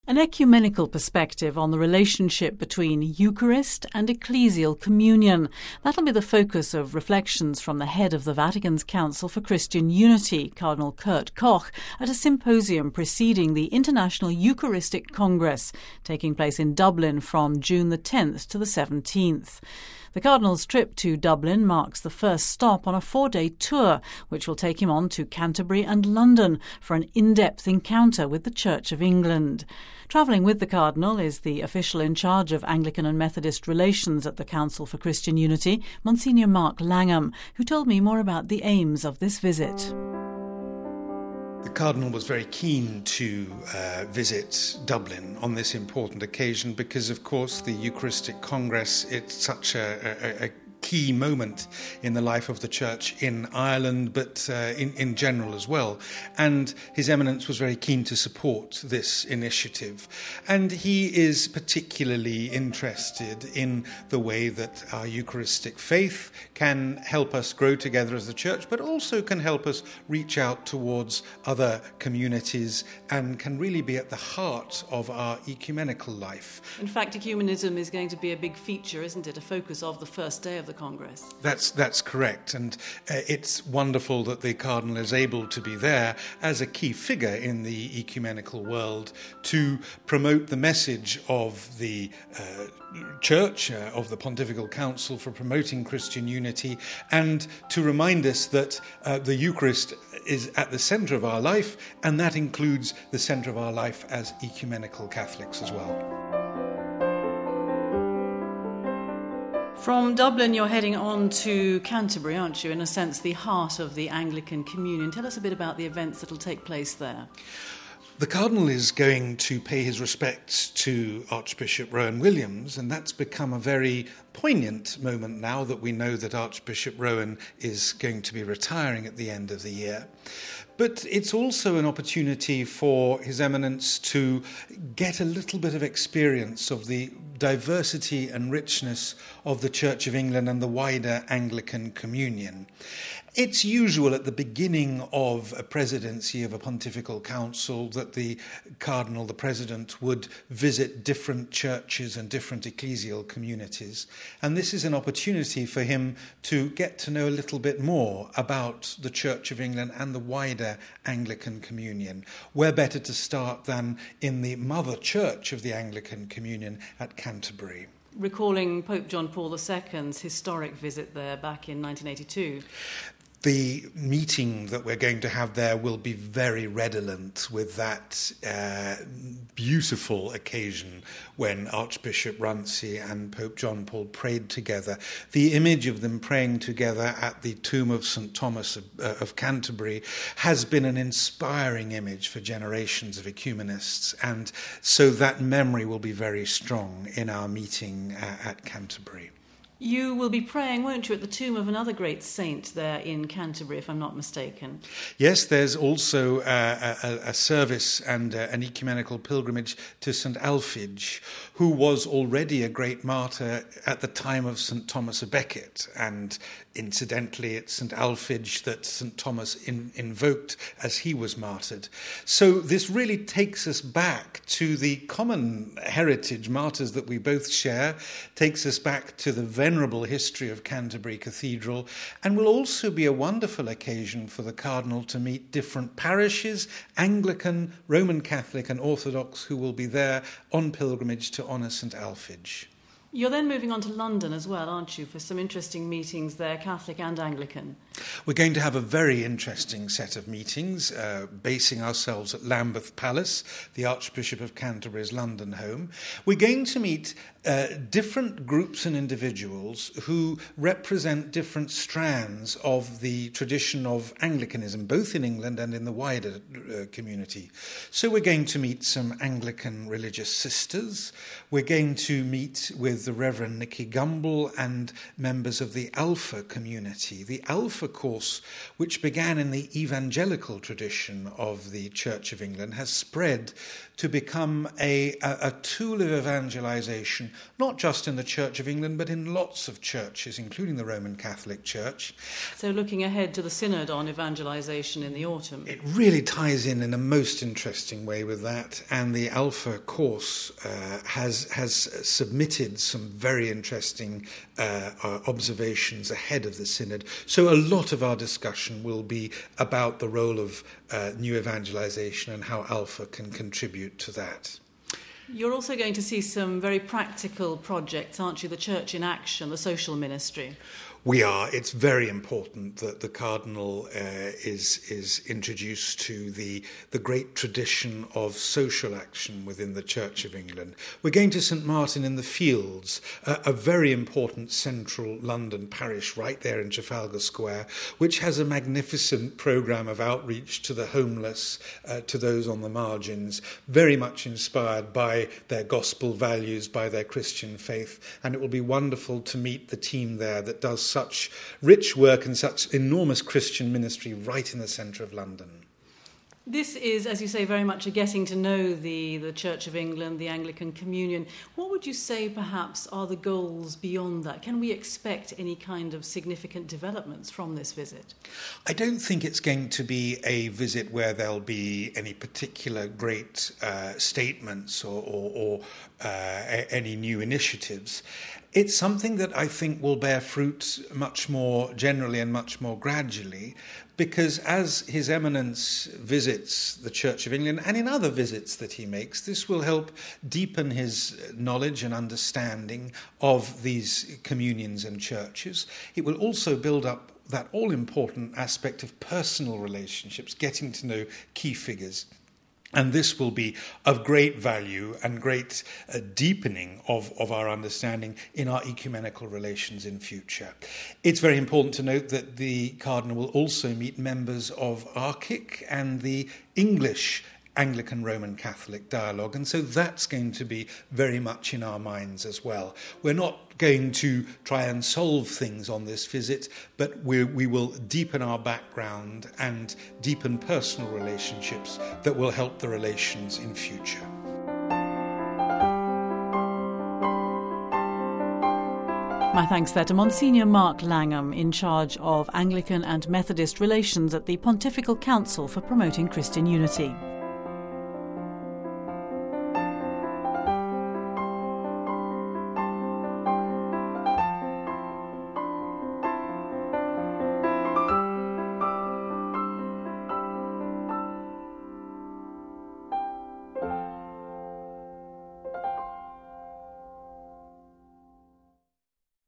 An ecumenical perspective on the relationship between Eucharist and ecclesial communion. That'll be the focus of reflections from the head of the Vatican's Council for Christian Unity, Cardinal Kurt Koch, at a symposium preceding the International Eucharistic Congress, taking place in Dublin from June the 10th to the 17th. The Cardinal's trip to Dublin marks the first stop on a 4-day tour, which will take him on to Canterbury and London for an in-depth encounter with the Church of England. Travelling with the Cardinal is the official in charge of Anglican and Methodist relations at the Council for Christian Unity, Monsignor Mark Langham, who told me more about the aims of this visit. The Cardinal was very keen to visit Dublin on this important occasion because, of course, the Eucharistic Congress, it's such a key moment in the life of the Church in Ireland, but in general as well. And His Eminence was very keen to support this initiative. And he is particularly interested in the way that our Eucharistic faith can help us grow together as the Church, but also can help us reach out towards other communities and can really be at the heart of our ecumenical life. In fact, ecumenism is going to be a big feature, isn't it? A focus of the first day of the Congress. That's correct, and it's wonderful that the Cardinal is able to be there as a key figure in the ecumenical world to promote the message of the Church, of the Pontifical Council for promoting Christian unity, and to remind us that the Eucharist is at the centre of our life, and that includes the centre of our life as ecumenical Catholics as well. From Dublin, you're heading on to Canterbury, aren't you? In a sense, the heart of the Anglican Communion. Tell us a bit about the events that will take place there. The Cardinal is going to pay his respects to Archbishop Rowan Williams, and that's become a very poignant moment now that we know that Archbishop Rowan is going to be retiring at the end of the year. But it's also an opportunity for His Eminence to get a little bit of experience of the diversity and richness of the Church of England and the wider Anglican Communion. It's usual at the beginning of a presidency of a pontifical council that the cardinal, the president, would visit different churches and different ecclesial communities. And this is an opportunity for him to get to know a little bit more about the Church of England and the wider Anglican Communion. Where better to start than in the mother church of the Anglican Communion at Canterbury. Recalling Pope John Paul II's historic visit there back in 1982. The meeting that we're going to have there will be very redolent with that beautiful occasion when Archbishop Runcie and Pope John Paul prayed together. The image of them praying together at the tomb of St. Thomas of Canterbury has been an inspiring image for generations of ecumenists, and so that memory will be very strong in our meeting at Canterbury. You will be praying, won't you, at the tomb of another great saint there in Canterbury, if I'm not mistaken? Yes, there's also a service and an ecumenical pilgrimage to St. Alphege, who was already a great martyr at the time of St. Thomas of Becket. And incidentally, it's St. Alphege that St. Thomas invoked as he was martyred. So this really takes us back to the common heritage, martyrs that we both share, takes us back to the venerable history of Canterbury Cathedral, and will also be a wonderful occasion for the Cardinal to meet different parishes, Anglican, Roman Catholic and Orthodox, who will be there on pilgrimage to honour St. Alphege. You're then moving on to London as well, aren't you, for some interesting meetings there, Catholic and Anglican? We're going to have a very interesting set of meetings, basing ourselves at Lambeth Palace, the Archbishop of Canterbury's London home. We're going to meet different groups and individuals who represent different strands of the tradition of Anglicanism, both in England and in the wider community. So we're going to meet some Anglican religious sisters. We're going to meet with with the Reverend Nicky Gumbel and members of the Alpha community. The Alpha course, which began in the evangelical tradition of the Church of England, has spread to become a tool of evangelization, not just in the Church of England, but in lots of churches, including the Roman Catholic Church. So looking ahead to the Synod on evangelization in the autumn. It really ties in a most interesting way with that, and the Alpha course has submitted some very interesting observations ahead of the Synod. So a lot of our discussion will be about the role of new evangelization and how Alpha can contribute to that. You're also going to see some very practical projects, aren't you? The Church in Action, the social ministry. We are. It's very important that the Cardinal is introduced to the great tradition of social action within the Church of England. We're going to St Martin in the Fields, a very important central London parish right there in Trafalgar Square, which has a magnificent programme of outreach to the homeless, to those on the margins, very much inspired by their gospel values, by their Christian faith. And it will be wonderful to meet the team there that does such rich work and such enormous Christian ministry right in the centre of London. This is, as you say, very much a getting to know the Church of England, the Anglican Communion. What would you say perhaps are the goals beyond that? Can we expect any kind of significant developments from this visit? I don't think it's going to be a visit where there'll be any particular great statements or any new initiatives. It's something that I think will bear fruit much more generally and much more gradually, because as His Eminence visits the Church of England and in other visits that he makes, this will help deepen his knowledge and understanding of these communions and churches. It will also build up that all-important aspect of personal relationships, getting to know key figures. And this will be of great value and great deepening of our understanding in our ecumenical relations in future. It's very important to note that the Cardinal will also meet members of ARCIC and the English Anglican Roman Catholic dialogue, and so that's going to be very much in our minds as well. We're not going to try and solve things on this visit, but we will deepen our background and deepen personal relationships that will help the relations in future. My thanks there to Monsignor Mark Langham, in charge of Anglican and Methodist relations at the Pontifical Council for Promoting Christian Unity.